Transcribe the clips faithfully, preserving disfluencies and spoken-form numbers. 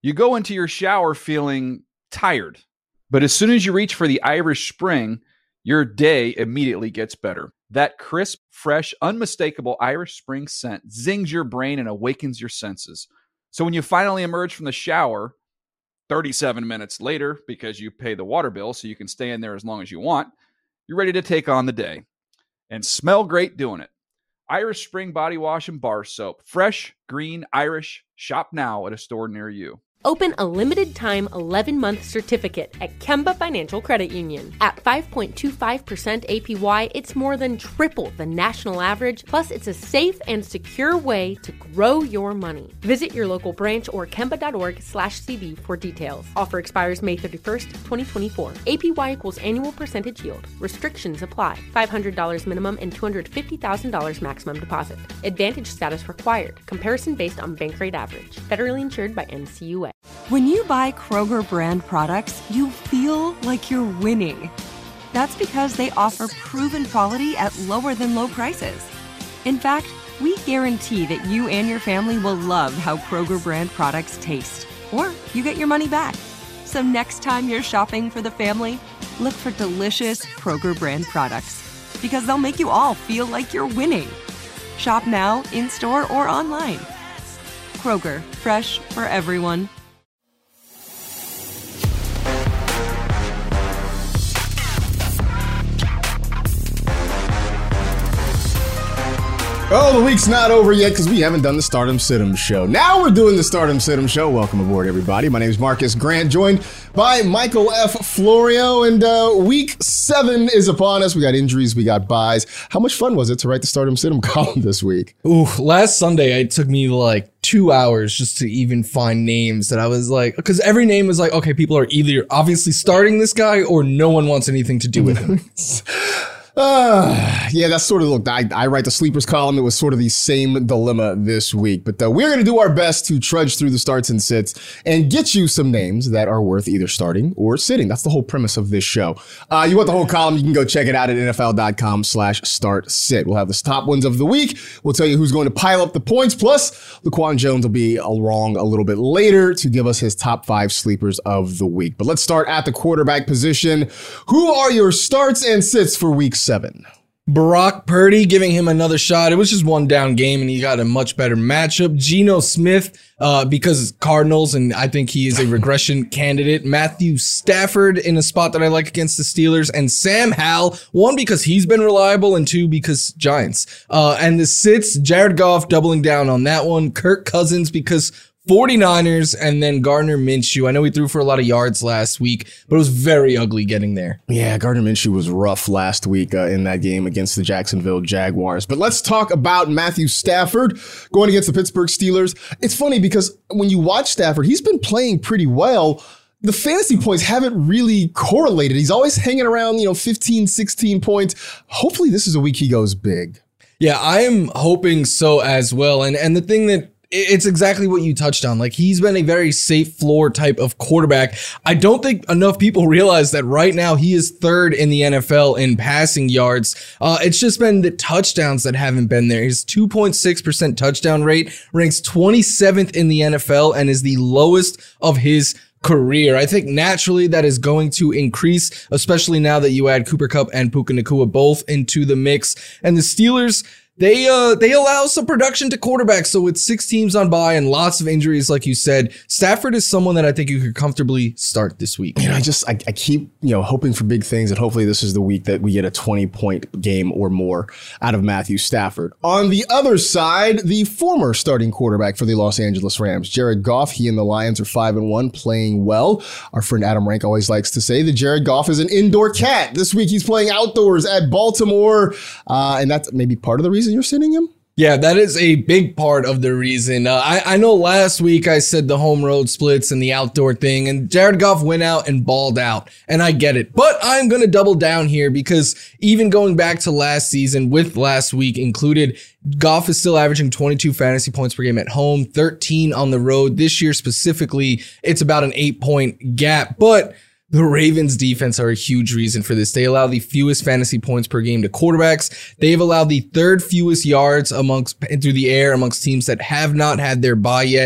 You go into your shower feeling tired, but as soon as you reach for the Irish Spring, your day immediately gets better. That crisp, fresh, unmistakable Irish Spring scent zings your brain and awakens your senses. So when you finally emerge from the shower, thirty-seven minutes later, because you pay the water bill so you can stay in there as long as you want, you're ready to take on the day. And smell great doing it. Irish Spring Body Wash and Bar Soap. Fresh, green, Irish. Shop now at a store near you. Open a limited-time eleven-month certificate at Kemba Financial Credit Union. At five point two five percent A P Y, it's more than triple the national average, plus it's a safe and secure way to grow your money. Visit your local branch or kemba.org slash CD for details. Offer expires May thirty-first, twenty twenty-four. A P Y equals annual percentage yield. Restrictions apply. five hundred dollars minimum and two hundred fifty thousand dollars maximum deposit. Advantage status required. Comparison based on bank rate average. Federally insured by N C U A. When you buy Kroger brand products, you feel like you're winning. That's because they offer proven quality at lower than low prices. In fact, we guarantee that you and your family will love how Kroger brand products taste, or you get your money back. So next time you're shopping for the family, look for delicious Kroger brand products, because they'll make you all feel like you're winning. Shop now, in-store, or online. Kroger, fresh for everyone. Oh, the week's not over yet because we haven't done the Stardom Situm show. Now we're doing the Stardom Situm show. Welcome aboard, everybody. My name is Marcus Grant, joined by Michael F. Florio, and uh, week seven is upon us. We got injuries, we got buys. How much fun was it to write the Stardom Situm column this week? Ooh, last Sunday it took me like two hours just to even find names that I was like, because every name was like, okay, people are either obviously starting this guy or no one wants anything to do with him. Uh, yeah, that's sort of, look, I, I write the sleepers column. It was sort of the same dilemma this week. But uh, we're going to do our best to trudge through the starts and sits and get you some names that are worth either starting or sitting. That's the whole premise of this show. Uh, you want the whole column, you can go check it out at NFL.com slash start sit. We'll have the top ones of the week. We'll tell you who's going to pile up the points. Plus, Laquan Jones will be along a little bit later to give us his top five sleepers of the week. But let's start at the quarterback position. Who are your starts and sits for week seven? Brock Purdy, giving him another shot. It was just one down game and he got a much better matchup. Geno Smith, uh, because Cardinals, and I think he is a regression candidate. Matthew Stafford in a spot that I like against the Steelers, and Sam Howell, one because he's been reliable and two because Giants. Uh, and the sits, Jared Goff doubling down on that one. Kirk Cousins because forty-niners, and then Gardner Minshew. I know he threw for a lot of yards last week, but it was very ugly getting there. Yeah, Gardner Minshew was rough last week uh, in that game against the Jacksonville Jaguars. But let's talk about Matthew Stafford going against the Pittsburgh Steelers. It's funny because when you watch Stafford, he's been playing pretty well. The fantasy points haven't really correlated. He's always hanging around, you know, fifteen, sixteen points. Hopefully this is a week he goes big. Yeah, I am hoping so as well. And and the thing that it's exactly what you touched on. Like, he's been a very safe floor type of quarterback. I don't think enough people realize that right now he is third in the N F L in passing yards. Uh, it's just been the touchdowns that haven't been there. His two point six percent touchdown rate ranks twenty-seventh in the N F L and is the lowest of his career. I think naturally that is going to increase, especially now that you add Cooper Kupp and Puka Nacua both into the mix. And the Steelers, They uh they allow some production to quarterbacks. So with six teams on bye and lots of injuries, like you said, Stafford is someone that I think you could comfortably start this week. You know, I just I, I keep you know hoping for big things, and hopefully this is the week that we get a twenty point game or more out of Matthew Stafford. On the other side, the former starting quarterback for the Los Angeles Rams, Jared Goff. He and the Lions are five and one, playing well. Our friend Adam Rank always likes to say that Jared Goff is an indoor cat. This week he's playing outdoors at Baltimore, uh, and that's maybe part of the reason you're sitting him? Yeah, that is a big part of the reason. Uh, I, I know last week I said the home road splits and the outdoor thing, and Jared Goff went out and balled out, and I get it. But I'm going to double down here because even going back to last season with last week included, Goff is still averaging twenty-two fantasy points per game at home, thirteen on the road. This year specifically, it's about an eight point gap, but the Ravens defense are a huge reason for this. They allow the fewest fantasy points per game to quarterbacks. They've allowed the third fewest yards amongst through the air amongst teams that have not had their bye yet.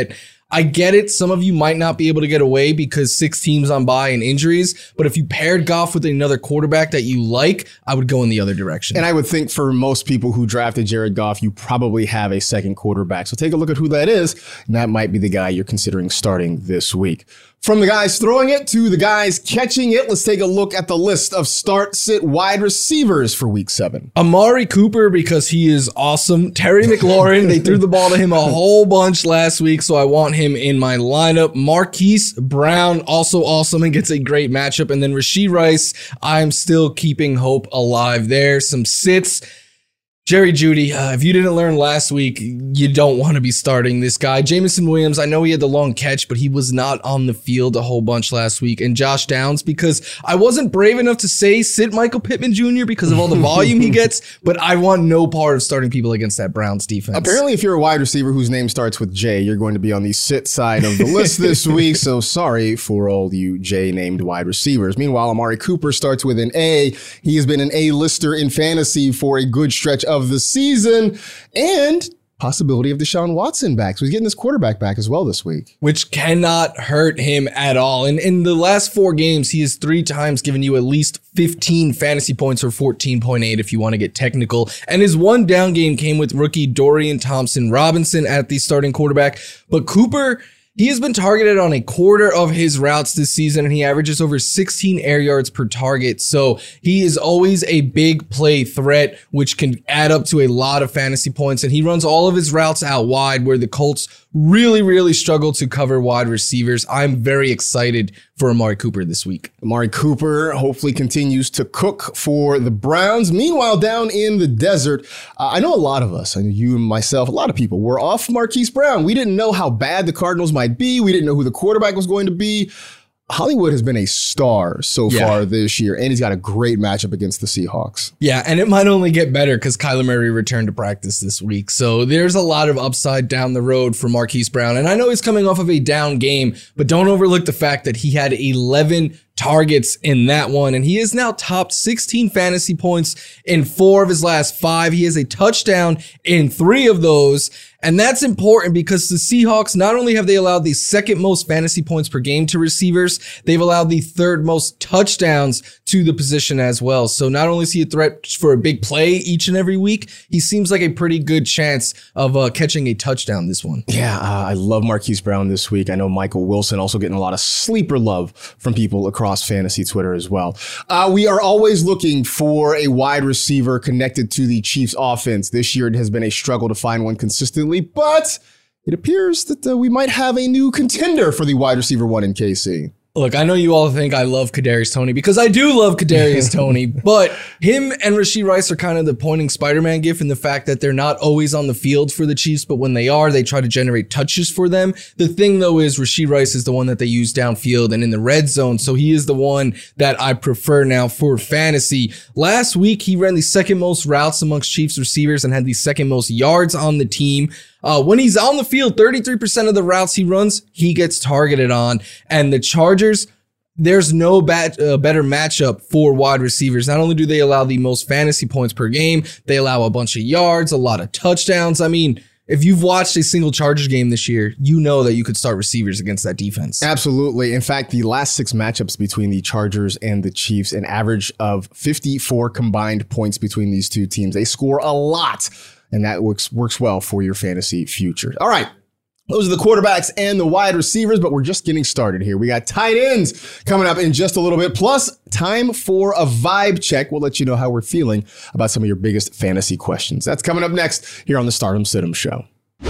I get it. Some of you might not be able to get away because six teams on bye and injuries. But if you paired Goff with another quarterback that you like, I would go in the other direction. And I would think for most people who drafted Jared Goff, you probably have a second quarterback. So take a look at who that is. And that might be the guy you're considering starting this week. From the guys throwing it to the guys catching it, let's take a look at the list of start-sit wide receivers for week seven. Amari Cooper, because he is awesome. Terry McLaurin, they threw the ball to him a whole bunch last week, so I want him in my lineup. Marquise Brown, also awesome and gets a great matchup. And then Rashee Rice, I'm still keeping hope alive there. Some sits. Jerry Jeudy, uh, if you didn't learn last week, you don't want to be starting this guy. Jameson Williams, I know he had the long catch, but he was not on the field a whole bunch last week. And Josh Downs, because I wasn't brave enough to say sit Michael Pittman Junior because of all the volume he gets, but I want no part of starting people against that Browns defense. Apparently, if you're a wide receiver whose name starts with J, you're going to be on the sit side of the list this week. So sorry for all you J-named wide receivers. Meanwhile, Amari Cooper starts with an A. He has been an A-lister in fantasy for a good stretch of the season, and possibility of Deshaun Watson back. So he's getting his quarterback back as well this week, which cannot hurt him at all. And in the last four games, he has three times given you at least fifteen fantasy points, or fourteen point eight if you want to get technical. And his one down game came with rookie Dorian Thompson-Robinson at the starting quarterback. But Cooper, he has been targeted on a quarter of his routes this season, and he averages over sixteen air yards per target. So he is always a big play threat, which can add up to a lot of fantasy points. And he runs all of his routes out wide, where the Colts really, really struggle to cover wide receivers. I'm very excited for Amari Cooper this week. Amari Cooper hopefully continues to cook for the Browns. Meanwhile, down in the desert, uh, I know a lot of us, I know you and myself, a lot of people were off Marquise Brown. We didn't know how bad the Cardinals might be. We didn't know who the quarterback was going to be. Hollywood has been a star so yeah. far this year, and he's got a great matchup against the Seahawks. Yeah, and it might only get better because Kyler Murray returned to practice this week. So there's a lot of upside down the road for Marquise Brown. And I know he's coming off of a down game, but don't overlook the fact that he had eleven targets in that one, and he has now topped sixteen fantasy points in four of his last five. He has a touchdown in three of those. And that's important because the Seahawks, not only have they allowed the second most fantasy points per game to receivers, they've allowed the third most touchdowns to the position as well. So not only is he a threat for a big play each and every week, he seems like a pretty good chance of uh, catching a touchdown this one. Yeah, uh, I love Marquise Brown this week. I know Michael Wilson also getting a lot of sleeper love from people across fantasy Twitter as well. Uh, we are always looking for a wide receiver connected to the Chiefs offense. This year it has been a struggle to find one consistently, but it appears that uh, we might have a new contender for the wide receiver one in K C. Look, I know you all think I love Kadarius Toney because I do love Kadarius Toney, but him and Rashee Rice are kind of the pointing Spider-Man gif in the fact that they're not always on the field for the Chiefs, but when they are, they try to generate touches for them. The thing, though, is Rashee Rice is the one that they use downfield and in the red zone, so he is the one that I prefer now for fantasy. Last week, he ran the second most routes amongst Chiefs receivers and had the second most yards on the team. Uh, when he's on the field, thirty-three percent of the routes he runs, he gets targeted on. And the Chargers, there's no bad, uh, better matchup for wide receivers. Not only do they allow the most fantasy points per game, they allow a bunch of yards, a lot of touchdowns. I mean, if you've watched a single Chargers game this year, you know that you could start receivers against that defense. Absolutely. In fact, the last six matchups between the Chargers and the Chiefs, an average of fifty-four combined points between these two teams. They score a lot. And that works works well for your fantasy future. All right. Those are the quarterbacks and the wide receivers, but we're just getting started here. We got tight ends coming up in just a little bit, plus time for a vibe check. We'll let you know how we're feeling about some of your biggest fantasy questions. That's coming up next here on the Stardom Sid'em Show.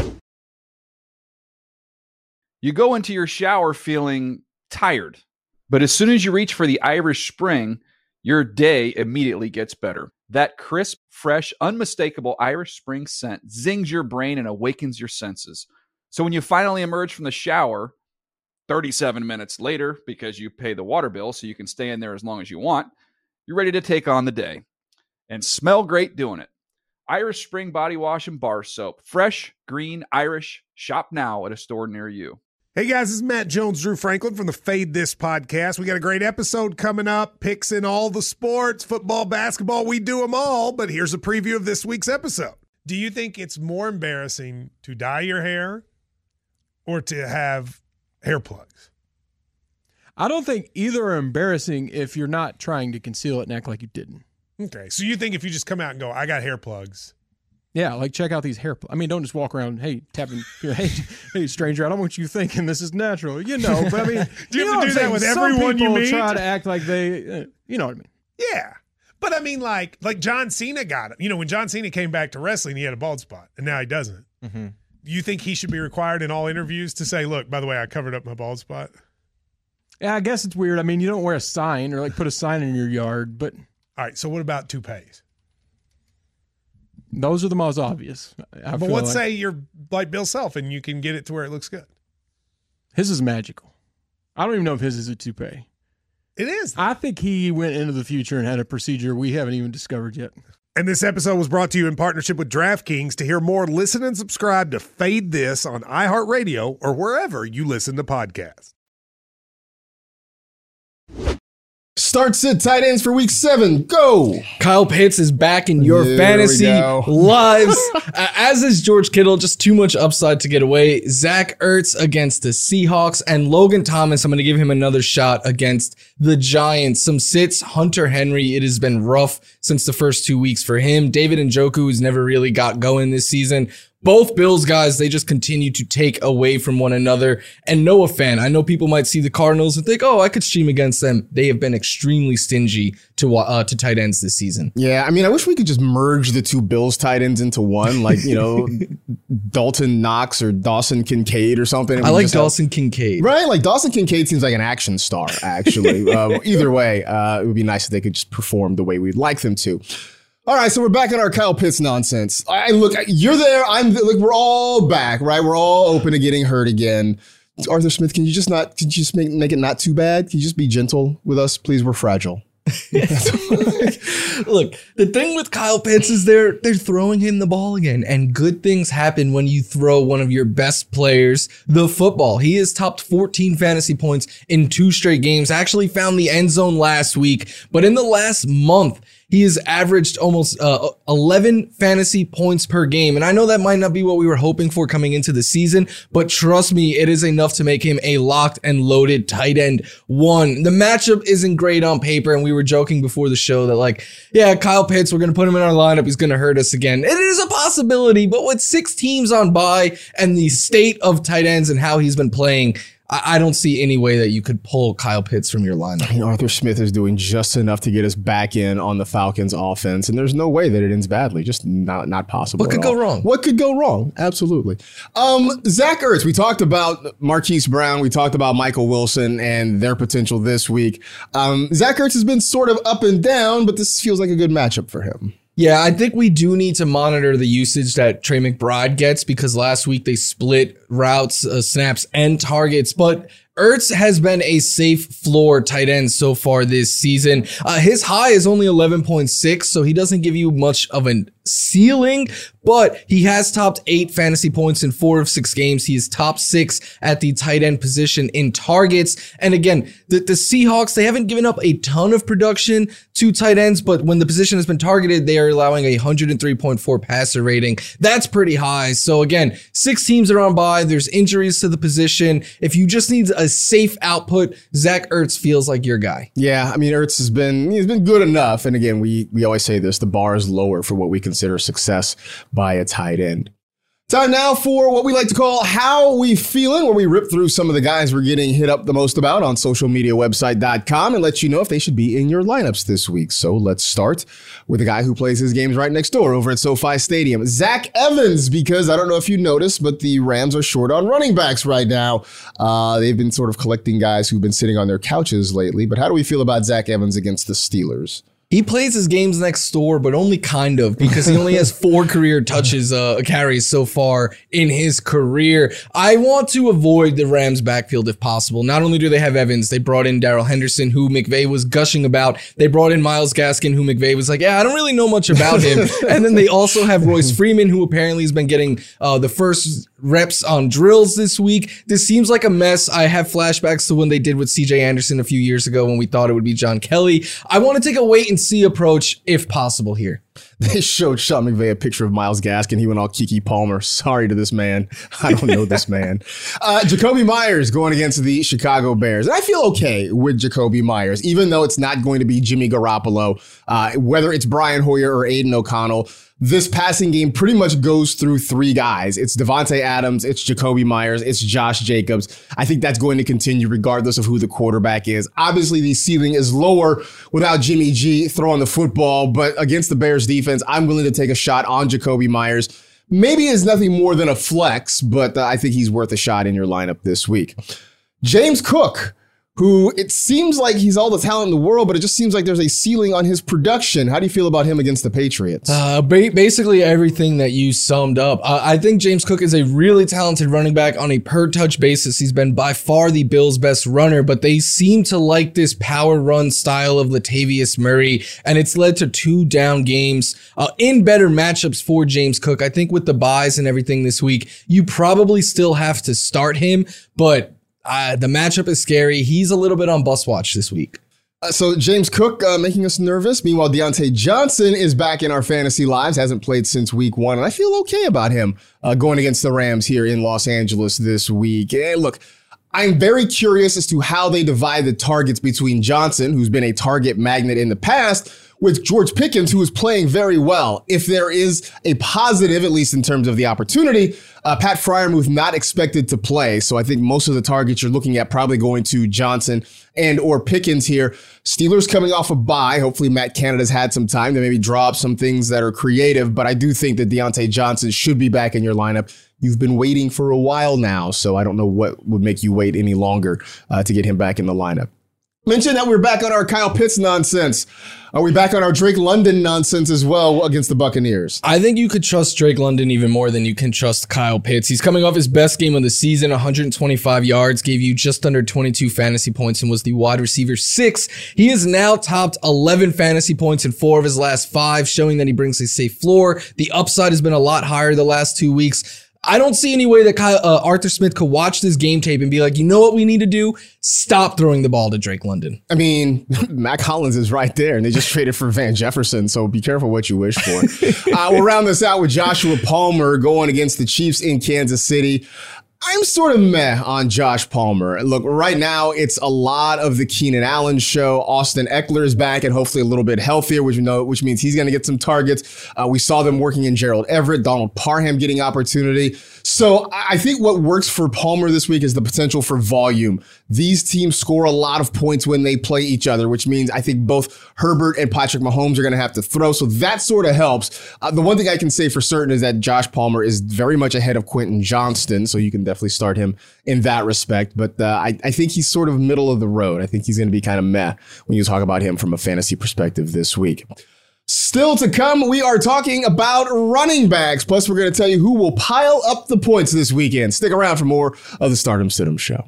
You go into your shower feeling tired, but as soon as you reach for the Irish Spring, your day immediately gets better. That crisp, fresh, unmistakable Irish Spring scent zings your brain and awakens your senses. So when you finally emerge from the shower, thirty-seven minutes later, because you pay the water bill so you can stay in there as long as you want, you're ready to take on the day and smell great doing it. Irish Spring Body Wash and Bar Soap. Fresh, green, Irish. Shop now at a store near you. Hey guys, this is Matt Jones, Drew Franklin from the Fade This podcast. We got a great episode coming up, picks in all the sports, football, basketball, we do them all, but here's a preview of this week's episode. Do you think it's more embarrassing to dye your hair or to have hair plugs? I don't think either are embarrassing if you're not trying to conceal it and act like you didn't. Okay, so you think if you just come out and go, I got hair plugs. Yeah, like check out these hair plugs. I mean, don't just walk around, hey, tapping, hey, hey, stranger, I don't want you thinking this is natural. You know, but I mean, do you, you have know to do that with Some everyone you people meet? try to act like they, uh, you know what I mean? Yeah. But I mean, like, like John Cena got it. You know, when John Cena came back to wrestling, he had a bald spot, and now he doesn't. Mm-hmm. You think he should be required in all interviews to say, look, by the way, I covered up my bald spot? Yeah, I guess it's weird. I mean, you don't wear a sign or like put a sign in your yard, but. All right, so what about toupees? Those are the most obvious. I but feel let's like. say you're like Bill Self and you can get it to where it looks good. His is magical. I don't even know if his is a toupee. It is. I think he went into the future and had a procedure we haven't even discovered yet. And this episode was brought to you in partnership with DraftKings. To hear more, listen and subscribe to Fade This on iHeartRadio or wherever you listen to podcasts. Start sit tight ends for week seven. Go. Kyle Pitts is back in your There we fantasy go. lives, uh, as is George Kittle. Just too much upside to get away. Zach Ertz against the Seahawks, and Logan Thomas. I'm going to give him another shot against the Giants. Some sits. Hunter Henry. It has been rough since the first two weeks for him. David Njoku has never really got going this season. Both Bills guys, they just continue to take away from one another. And Noah Fant, I know people might see the Cardinals and think, oh, I could stream against them. They have been extremely stingy to uh, to tight ends this season. Yeah, I mean, I wish we could just merge the two Bills tight ends into one, like, you know, Dalton Knox or Dawson Kincaid or something. I like Dawson have, Kincaid. Right? Like, Dawson Kincaid seems like an action star, actually. uh, either way, uh, it would be nice if they could just perform the way we'd like them to. All right, so we're back on our Kyle Pitts nonsense. I look, you're there. I'm look. We're all back, right? We're all open to getting hurt again. Arthur Smith, can you just not? Can you just make make it not too bad? Can you just be gentle with us, please? We're fragile. Look, the thing with Kyle Pitts is they're they're throwing him the ball again, and good things happen when you throw one of your best players the football. He has topped fourteen fantasy points in two straight games. Actually found the end zone last week, but in the last month, he has averaged almost uh, eleven fantasy points per game. And I know that might not be what we were hoping for coming into the season, but trust me, it is enough to make him a locked and loaded tight end one. The matchup isn't great on paper, and we were joking before the show that, like, yeah, Kyle Pitts, we're going to put him in our lineup. He's going to hurt us again. It is a possibility, but with six teams on bye and the state of tight ends and how he's been playing, I don't see any way that you could pull Kyle Pitts from your lineup. I mean, Arthur Smith is doing just enough to get us back in on the Falcons offense, and there's no way that it ends badly. Just not not possible. What could all. go wrong? What could go wrong? Absolutely. Um, Zach Ertz, we talked about Marquise Brown. We talked about Michael Wilson and their potential this week. Um, Zach Ertz has been sort of up and down, but this feels like a good matchup for him. Yeah, I think we do need to monitor the usage that Trey McBride gets, because last week they split routes, uh, snaps, and targets. But Ertz has been a safe floor tight end so far this season. Uh, his high is only eleven point six, so he doesn't give you much of a ceiling, but he has topped eight fantasy points in four of six games. He is top six at the tight end position in targets. And again, the, the Seahawks, they haven't given up a ton of production to tight ends, but when the position has been targeted, they are allowing a one oh three point four passer rating. That's pretty high. So again, six teams are on bye. There's injuries to the position. If you just need a safe output, Zach Ertz feels like your guy. Yeah, I mean, Ertz has been he's been good enough. And again, we we always say this, the bar is lower for what we consider success by a tight end. Time now for what we like to call How We Feeling, where we rip through some of the guys we're getting hit up the most about on social media website dot com and let you know if they should be in your lineups this week. So let's start with a guy who plays his games right next door over at SoFi Stadium, Zach Evans, because I don't know if you noticed, but the Rams are short on running backs right now. Uh, they've been sort of collecting guys who've been sitting on their couches lately. But how do we feel about Zach Evans against the Steelers? He plays his games next door, but only kind of, because he only has four career touches, uh, carries so far in his career. I want to avoid the Rams backfield if possible. Not only do they have Evans, they brought in Darrell Henderson, who McVay was gushing about. They brought in Myles Gaskin, who McVay was like, yeah, I don't really know much about him. And then they also have Royce Freeman, who apparently has been getting uh, the first reps on drills this week. This seems like a mess. I have flashbacks to when they did with C J Anderson a few years ago when we thought it would be John Kelly. I want to take a wait and see approach if possible here. They showed Sean McVay a picture of Myles Gaskin. He went all Keke Palmer. Sorry to this man. I don't know this man. Uh, Jakobi Meyers going against the Chicago Bears. And I feel okay with Jakobi Meyers, even though it's not going to be Jimmy Garoppolo, uh, whether it's Brian Hoyer or Aiden O'Connell. This passing game pretty much goes through three guys. It's Devontae Adams, it's Jakobi Meyers, it's Josh Jacobs. I think that's going to continue regardless of who the quarterback is. Obviously, the ceiling is lower without Jimmy G throwing the football, but against the Bears defense, I'm willing to take a shot on Jakobi Meyers. Maybe it's nothing more than a flex, but uh, I think he's worth a shot in your lineup this week. James Cook, who it seems like he's all the talent in the world, but it just seems like there's a ceiling on his production. How do you feel about him against the Patriots? Uh, ba- basically everything that you summed up. Uh, I think James Cook is a really talented running back on a per-touch basis. He's been by far the Bills' best runner, but they seem to like this power run style of Latavius Murray, and it's led to two down games uh, in better matchups for James Cook. I think with the buys and everything this week, you probably still have to start him, but Uh, the matchup is scary. He's a little bit on bus watch this week. Uh, so James Cook uh, making us nervous. Meanwhile, Deontay Johnson is back in our fantasy lives, hasn't played since week one, and I feel okay about him uh, going against the Rams here in Los Angeles this week. And look, I'm very curious as to how they divide the targets between Johnson, who's been a target magnet in the past, with George Pickens, who is playing very well. If there is a positive, at least in terms of the opportunity, uh, Pat Freiermuth not expected to play. So I think most of the targets you're looking at probably going to Johnson and or Pickens here. Steelers coming off a bye. Hopefully Matt Canada's had some time to maybe draw up some things that are creative, but I do think that Deontay Johnson should be back in your lineup. You've been waiting for a while now, so I don't know what would make you wait any longer uh, to get him back in the lineup. Mention that we're back on our Kyle Pitts nonsense. Are we back on our Drake London nonsense as well against the Buccaneers? I think you could trust Drake London even more than you can trust Kyle Pitts. He's coming off his best game of the season, one hundred twenty-five yards, gave you just under twenty-two fantasy points and was the wide receiver six. He has now topped eleven fantasy points in four of his last five, showing that he brings a safe floor. The upside has been a lot higher the last two weeks. I don't see any way that Kyle, uh, Arthur Smith could watch this game tape and be like, you know what we need to do? Stop throwing the ball to Drake London. I mean, Mac Hollins is right there, and they just traded for Van Jefferson, so be careful what you wish for. uh, we'll round this out with Joshua Palmer going against the Chiefs in Kansas City. I'm sort of meh on Josh Palmer. Look, right now, it's a lot of the Keenan Allen show. Austin Eckler is back and hopefully a little bit healthier, which, you know, which means he's going to get some targets. Uh, we saw them working in Gerald Everett, Donald Parham getting opportunity. So I think what works for Palmer this week is the potential for volume. These teams score a lot of points when they play each other, which means I think both Herbert and Patrick Mahomes are going to have to throw. So that sort of helps. Uh, the one thing I can say for certain is that Josh Palmer is very much ahead of Quentin Johnston. So you can definitely start him in that respect. But uh, I, I think he's sort of middle of the road. I think he's going to be kind of meh when you talk about him from a fantasy perspective this week. Still to come, we are talking about running backs. Plus, we're going to tell you who will pile up the points this weekend. Stick around for more of the Stardom Stidham Show.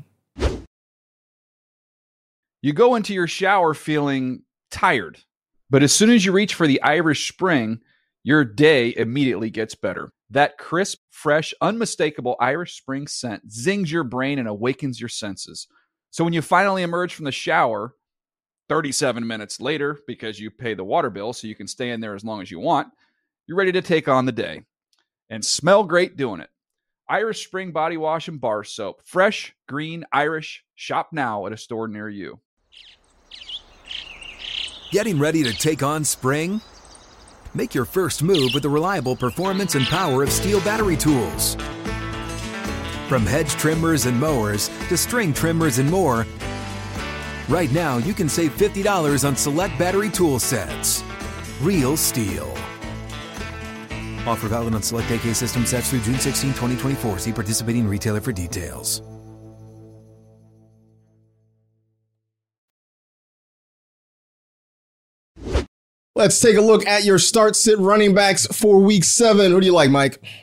You go into your shower feeling tired, but as soon as you reach for the Irish Spring, your day immediately gets better. That crisp, fresh, unmistakable Irish Spring scent zings your brain and awakens your senses. So when you finally emerge from the shower, thirty-seven minutes later, because you pay the water bill so you can stay in there as long as you want, you're ready to take on the day and smell great doing it. Irish Spring Body Wash and Bar Soap. Fresh, green, Irish. Shop now at a store near you. Getting ready to take on spring? Make your first move with the reliable performance and power of Steel battery tools. From hedge trimmers and mowers to string trimmers and more, right now, you can save fifty dollars on select battery tool sets. Real Steel. Offer valid on select A K system sets through June sixteenth, twenty twenty-four. See participating retailer for details. Let's take a look at your start sit running backs for week seven. Who do you like, Mike?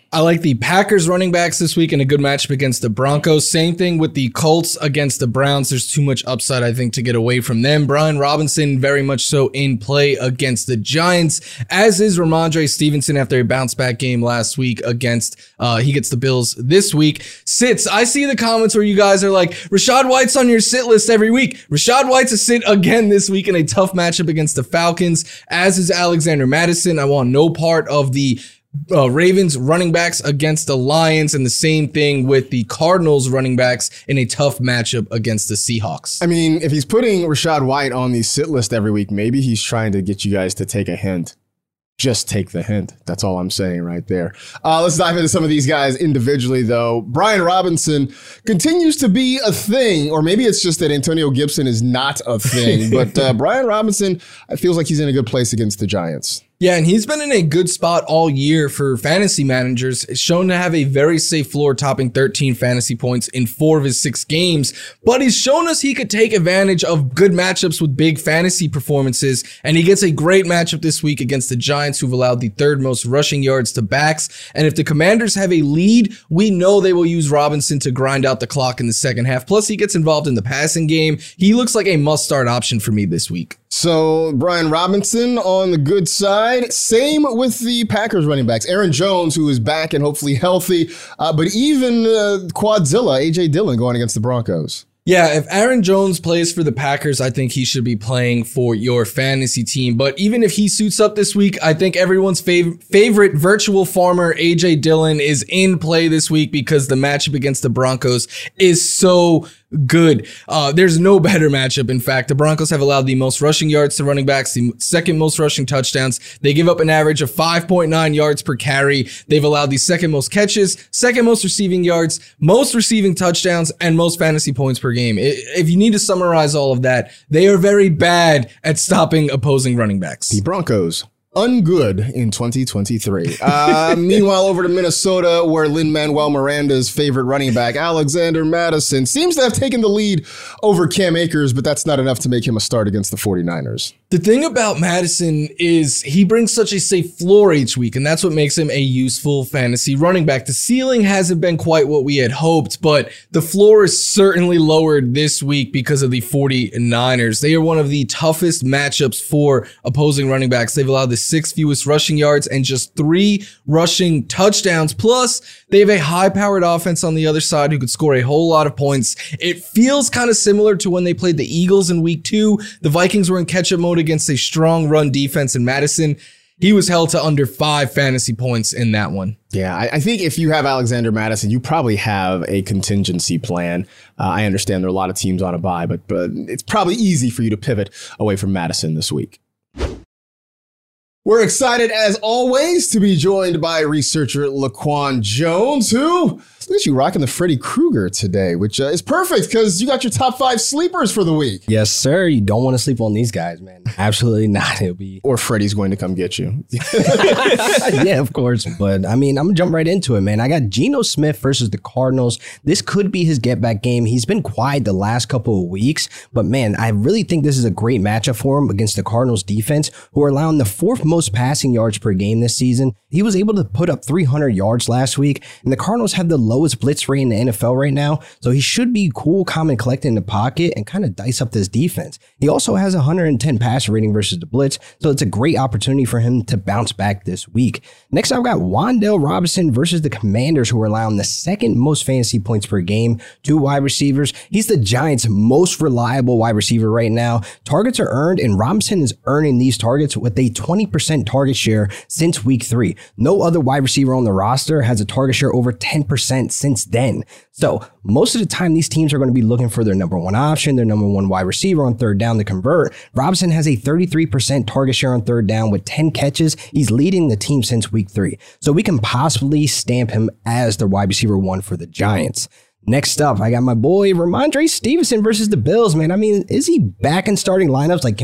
I like the Packers running backs this week in a good matchup against the Broncos. Same thing with the Colts against the Browns. There's too much upside, I think, to get away from them. Brian Robinson, very much so in play against the Giants, as is Ramondre Stevenson after a bounce back game last week against, uh, he gets the Bills this week. Sits, I see the comments where you guys are like, Rachaad White's on your sit list every week. Rachaad White's a sit again this week in a tough matchup against the Falcons, as is Alexander Mattison. I want no part of the Uh, Ravens running backs against the Lions, and the same thing with the Cardinals running backs in a tough matchup against the Seahawks. I mean, if he's putting Rachaad White on the sit list every week, maybe he's trying to get you guys to take a hint. Just take the hint. That's all I'm saying right there. Uh, let's dive into some of these guys individually, though. Brian Robinson continues to be a thing, or maybe it's just that Antonio Gibson is not a thing. but uh, Brian Robinson, it feels like he's in a good place against the Giants. Yeah, and he's been in a good spot all year for fantasy managers. It's shown to have a very safe floor, topping thirteen fantasy points in four of his six games. But he's shown us he could take advantage of good matchups with big fantasy performances. And he gets a great matchup this week against the Giants, who've allowed the third most rushing yards to backs. And if the Commanders have a lead, we know they will use Robinson to grind out the clock in the second half. Plus, he gets involved in the passing game. He looks like a must-start option for me this week. So Brian Robinson on the good side. Same with the Packers running backs. Aaron Jones, who is back and hopefully healthy, uh, but even uh, Quadzilla, A J Dillon going against the Broncos. Yeah, if Aaron Jones plays for the Packers, I think he should be playing for your fantasy team. But even if he suits up this week, I think everyone's fav- favorite virtual farmer, A J Dillon, is in play this week because the matchup against the Broncos is so good. Uh, there's no better matchup. In fact, the Broncos have allowed the most rushing yards to running backs, the second most rushing touchdowns. They give up an average of five point nine yards per carry. They've allowed the second most catches, second most receiving yards, most receiving touchdowns, and most fantasy points per game. If you need to summarize all of that, they are very bad at stopping opposing running backs. The Broncos, ungood in twenty twenty-three. Uh, meanwhile, over to Minnesota, where Lin-Manuel Miranda's favorite running back, Alexander Mattison, seems to have taken the lead over Cam Akers, but that's not enough to make him a start against the 49ers. The thing about Mattison is he brings such a safe floor each week, and that's what makes him a useful fantasy running back. The ceiling hasn't been quite what we had hoped, but the floor is certainly lowered this week because of the 49ers. They are one of the toughest matchups for opposing running backs. They've allowed the sixth fewest rushing yards and just three rushing touchdowns. Plus, they have a high-powered offense on the other side who could score a whole lot of points. It feels kind of similar to when they played the Eagles in week two. The Vikings were in catch-up mode against a strong run defense, in Madison, he was held to under five fantasy points in that one. Yeah, I, I think if you have Alexander Mattison, you probably have a contingency plan. Uh, I understand there are a lot of teams on a bye, but, but it's probably easy for you to pivot away from Mattison this week. We're excited, as always, to be joined by researcher Laquan Jones, who, look at you rocking the Freddy Krueger today, which uh, is perfect because you got your top five sleepers for the week. Yes, sir. You don't want to sleep on these guys, man. Absolutely not. It'll be or Freddy's going to come get you. Yeah, of course. But I mean, I'm gonna jump right into it, man. I got Geno Smith versus the Cardinals. This could be his get back game. He's been quiet the last couple of weeks, but man, I really think this is a great matchup for him against the Cardinals defense, who are allowing the fourth most passing yards per game this season. He was able to put up three hundred yards last week, and the Cardinals have the lowest blitz rate in the N F L right now, so he should be cool, calm, and collected in the pocket and kind of dice up this defense. He also has one hundred ten passer rating versus the blitz, so it's a great opportunity for him to bounce back this week. Next, I've got Wan'Dale Robinson versus the Commanders, who are allowing the second most fantasy points per game to wide receivers. He's the Giants' most reliable wide receiver right now. Targets are earned, and Robinson is earning these targets with a twenty percent target share since week three. No other wide receiver on the roster has a target share over ten percent since then. So most of the time, these teams are going to be looking for their number one option, their number one wide receiver on third down to convert. Robinson has a thirty-three percent target share on third down with ten catches. He's leading the team since week three. So we can possibly stamp him as the wide receiver one for the Giants. Next up, I got my boy Ramondre Stevenson versus the Bills, man. I mean, is he back in starting lineups? Like, can we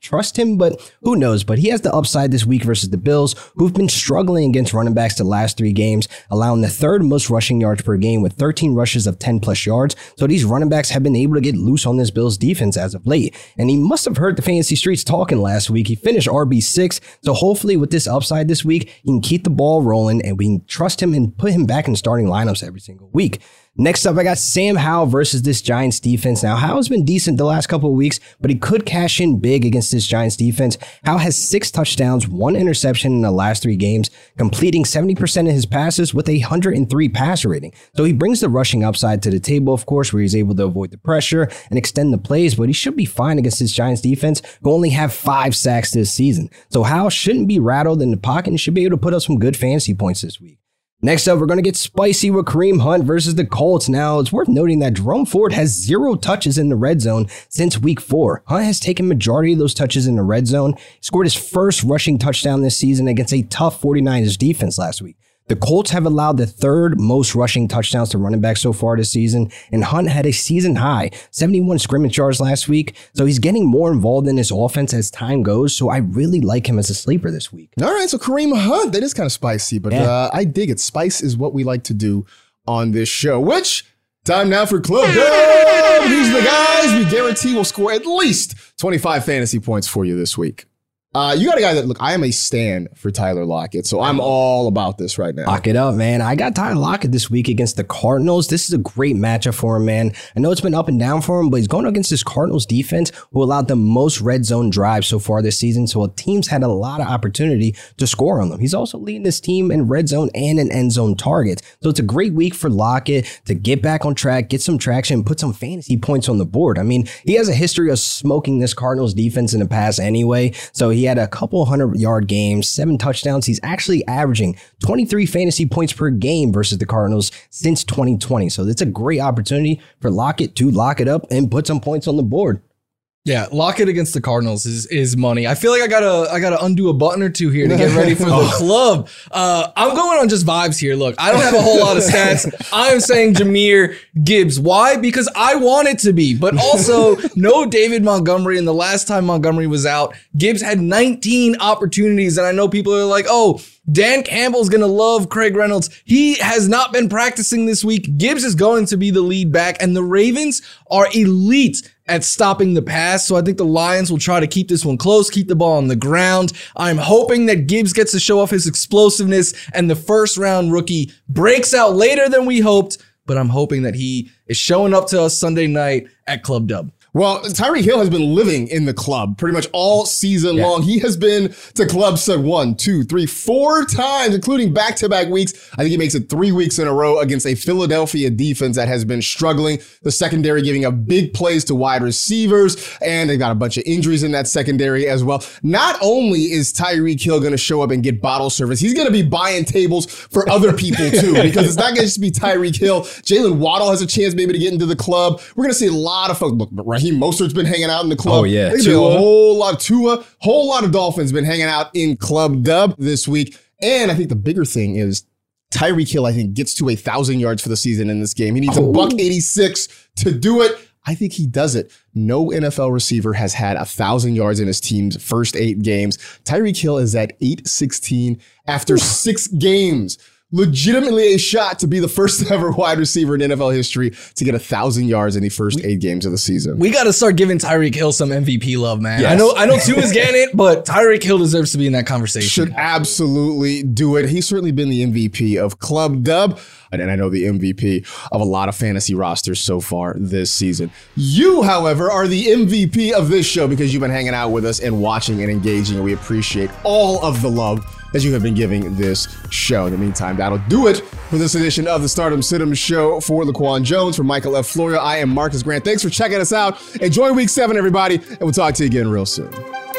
trust him, but who knows? But he has the upside this week versus the Bills, who've been struggling against running backs the last three games, allowing the third most rushing yards per game with thirteen rushes of ten plus yards. So these running backs have been able to get loose on this Bills defense as of late. And he must have heard the fantasy streets talking last week. He finished R B six. So hopefully with this upside this week, he can keep the ball rolling and we can trust him and put him back in starting lineups every single week. Next up, I got Sam Howell versus this Giants defense. Now, Howell's been decent the last couple of weeks, but he could cash in big against this Giants defense. Howell has six touchdowns, one interception in the last three games, completing seventy percent of his passes with a one hundred three passer rating. So he brings the rushing upside to the table, of course, where he's able to avoid the pressure and extend the plays, but he should be fine against this Giants defense, who only have five sacks this season. So Howell shouldn't be rattled in the pocket and should be able to put up some good fantasy points this week. Next up, we're going to get spicy with Kareem Hunt versus the Colts. Now, it's worth noting that Jerome Ford has zero touches in the red zone since week four. Hunt has taken majority of those touches in the red zone. He scored his first rushing touchdown this season against a tough 49ers defense last week. The Colts have allowed the third most rushing touchdowns to running backs so far this season, and Hunt had a season high seventy-one scrimmage yards last week, so he's getting more involved in this offense as time goes, so I really like him as a sleeper this week. All right, so Kareem Hunt, that is kind of spicy, but Yeah. uh, I dig it. Spice is what we like to do on this show, which, time now for Club Dub. These are the guys we guarantee will score at least twenty-five fantasy points for you this week. Uh, you got a guy that, look, I am a stan for Tyler Lockett, so I'm all about this right now. Lock it up, man. I got Tyler Lockett this week against the Cardinals. This is a great matchup for him, man. I know it's been up and down for him, but he's going against this Cardinals defense who allowed the most red zone drives so far this season, so teams had a lot of opportunity to score on them. He's also leading this team in red zone and in end zone targets. So it's a great week for Lockett to get back on track, get some traction, put some fantasy points on the board. I mean, he has a history of smoking this Cardinals defense in the past anyway, so he had a couple hundred yard games, seven touchdowns. He's actually averaging twenty-three fantasy points per game versus the Cardinals since twenty twenty. So it's a great opportunity for Lockett to lock it up and put some points on the board. Yeah, Lockett against the Cardinals is is money. I feel like I gotta I gotta undo a button or two here to get ready for the club. Uh, I'm going on just vibes here. Look, I don't have a whole lot of stats. I am saying Jahmyr Gibbs. Why? Because I want it to be, but also no David Montgomery. And the last time Montgomery was out, Gibbs had nineteen opportunities. And I know people are like, oh, Dan Campbell's going to love Craig Reynolds. He has not been practicing this week. Gibbs is going to be the lead back, and the Ravens are elite at stopping the pass. So I think the Lions will try to keep this one close, keep the ball on the ground. I'm hoping that Gibbs gets to show off his explosiveness and the first round rookie breaks out later than we hoped, but I'm hoping that he is showing up to us Sunday night at Club Dub. Well, Tyreek Hill has been living in the club pretty much all season Yeah. long. He has been to club said one, two, three, four times, including back-to-back weeks. I think he makes it three weeks in a row against a Philadelphia defense that has been struggling. The secondary giving up big plays to wide receivers, and they got a bunch of injuries in that secondary as well. Not only is Tyreek Hill going to show up and get bottle service, he's going to be buying tables for other people too, because it's not going to just be Tyreek Hill. Jalen Waddle has a chance maybe to get into the club. We're going to see a lot of folks. Look, Raheem Mostert's been hanging out in the club. Oh, yeah. There's been a whole lot of Tua, whole lot of Dolphins been hanging out in Club Dub this week. And I think the bigger thing is Tyreek Hill, I think, gets to a thousand yards for the season in this game. He needs Oh. a buck eighty-six to do it. I think he does it. No N F L receiver has had a thousand yards in his team's first eight games. Tyreek Hill is at eight sixteen after six games. Legitimately a shot to be the first ever wide receiver in N F L history to get a thousand yards in the first eight games of the season. We got to start giving Tyreek Hill some M V P love, man. Yes. I know I know Tua's getting it, but Tyreek Hill deserves to be in that conversation. Should absolutely do it. He's certainly been the M V P of Club Dub, and I know the M V P of a lot of fantasy rosters so far this season. You, however, are the M V P of this show because you've been hanging out with us and watching and engaging, and we appreciate all of the love that you have been giving this show. In the meantime, that'll do it for this edition of the Stardom Sid'em Show. For Laquan Jones, for Michael F. Florio, I am Marcus Grant. Thanks for checking us out. Enjoy week seven, everybody, and we'll talk to you again real soon.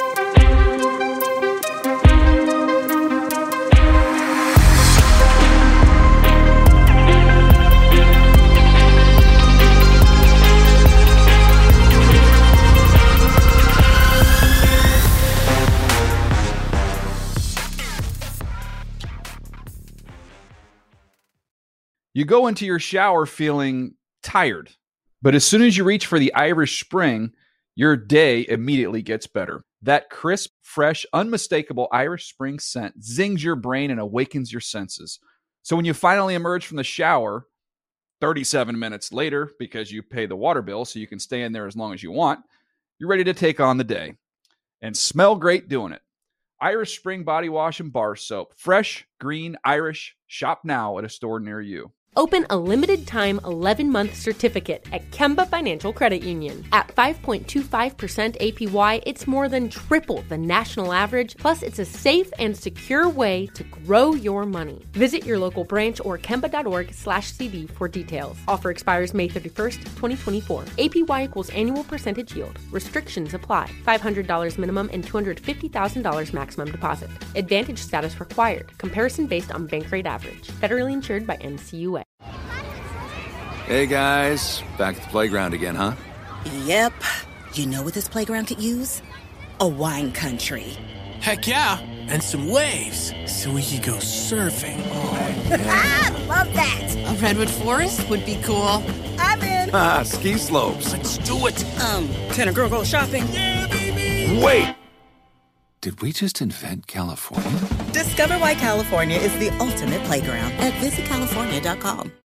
You go into your shower feeling tired, but as soon as you reach for the Irish Spring, your day immediately gets better. That crisp, fresh, unmistakable Irish Spring scent zings your brain and awakens your senses. So when you finally emerge from the shower thirty-seven minutes later, because you pay the water bill so you can stay in there as long as you want, you're ready to take on the day and smell great doing it. Irish Spring Body Wash and Bar Soap. Fresh, green, Irish. Shop now at a store near you. Open a limited-time eleven-month certificate at Kemba Financial Credit Union. At five point two five percent A P Y, it's more than triple the national average, plus it's a safe and secure way to grow your money. Visit your local branch or kemba.org slash CD for details. Offer expires May thirty-first, twenty twenty-four. A P Y equals annual percentage yield. Restrictions apply. five hundred dollars minimum and two hundred fifty thousand dollars maximum deposit. Advantage status required. Comparison based on bank rate average. Federally insured by N C U A. Hey guys, back at the playground again, huh? Yep. You know what this playground could use? A wine country. Heck yeah, and some waves so we could go surfing. Oh, yeah. Love that. A redwood forest would be cool. I'm in. Ah, ski slopes. Let's do it. Um, can a girl go shopping? Yeah, baby. Wait. Did we just invent California? Discover why California is the ultimate playground at visit california dot com.